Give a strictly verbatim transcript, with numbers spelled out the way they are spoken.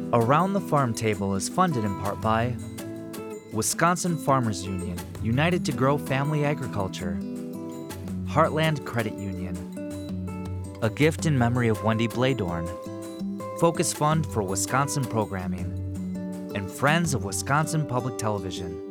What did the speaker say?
Around the Farm Table is funded in part by Wisconsin Farmers Union, united to grow family agriculture. Heartland Credit Union. A gift in memory of Wendy Bladorn. Focus Fund for Wisconsin Programming. And Friends of Wisconsin Public Television.